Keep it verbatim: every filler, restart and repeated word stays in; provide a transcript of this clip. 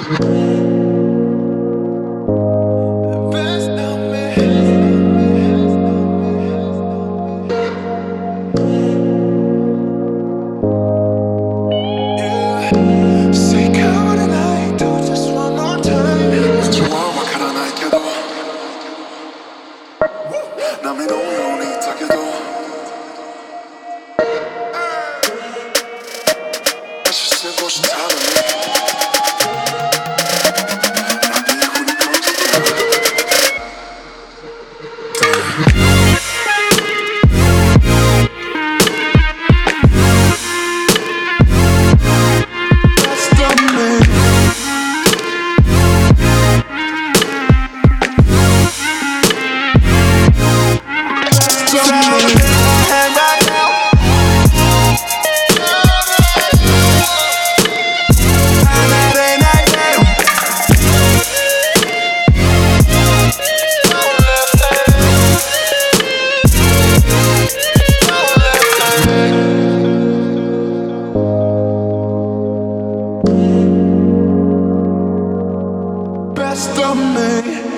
Best of me. Yeah. Say come tonight, do just one more time. 좋아 와카라 날 켜도 남의 노연이 타겨도 다시 쓰고 싶다는 best of me.